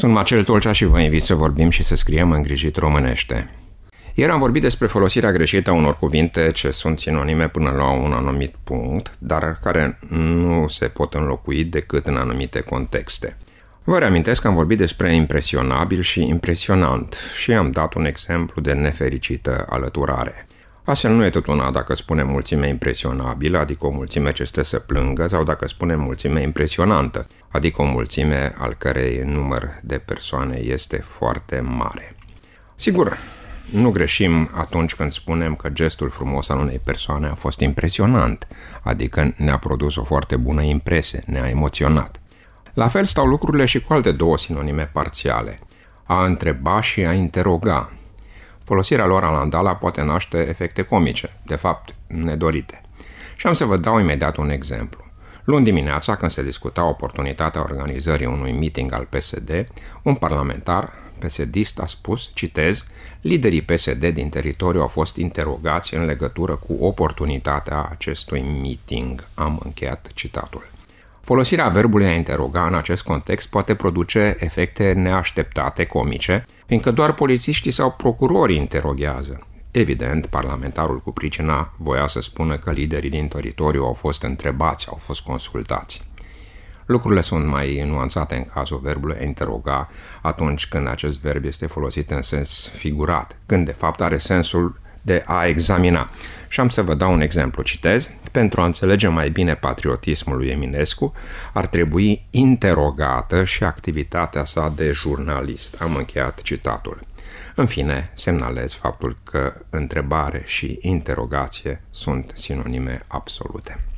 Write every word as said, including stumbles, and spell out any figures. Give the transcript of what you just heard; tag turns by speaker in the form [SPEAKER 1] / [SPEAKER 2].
[SPEAKER 1] Sunt Marcel Tolcea și vă invit să vorbim și să scriem îngrijit românește. Ieri am vorbit despre folosirea greșită a unor cuvinte ce sunt sinonime până la un anumit punct, dar care nu se pot înlocui decât în anumite contexte. Vă reamintesc că am vorbit despre impresionabil și impresionant și am dat un exemplu de nefericită alăturare. Astfel nu e tot una dacă spunem mulțime impresionabilă, adică o mulțime ce stă să plângă, sau dacă spunem mulțime impresionantă, adică o mulțime al cărei număr de persoane este foarte mare. Sigur, nu greșim atunci când spunem că gestul frumos al unei persoane a fost impresionant, adică ne-a produs o foarte bună impresie, ne-a emoționat. La fel stau lucrurile și cu alte două sinonime parțiale, a întreba și a interoga. Folosirea lor alandala poate naște efecte comice, de fapt nedorite. Și am să vă dau imediat un exemplu. Luni dimineața, când se discuta oportunitatea organizării unui meeting al P S D, un parlamentar P S D-ist a spus, citez, liderii P S D din teritoriu au fost interogați în legătură cu oportunitatea acestui meeting. Am încheiat citatul. Folosirea verbului a interoga în acest context poate produce efecte neașteptate, comice, fiindcă doar polițiștii sau procurorii interoghează. Evident, parlamentarul cu pricina voia să spună că liderii din teritoriu au fost întrebați, au fost consultați. Lucrurile sunt mai nuanțate în cazul verbului interoga atunci când acest verb este folosit în sens figurat, când de fapt are sensul de a examina. Și am să vă dau un exemplu, citez, pentru a înțelege mai bine patriotismul lui Eminescu, ar trebui interogată și activitatea sa de jurnalist. Am încheiat citatul. În fine, semnalez faptul că întrebare și interogație sunt sinonime absolute.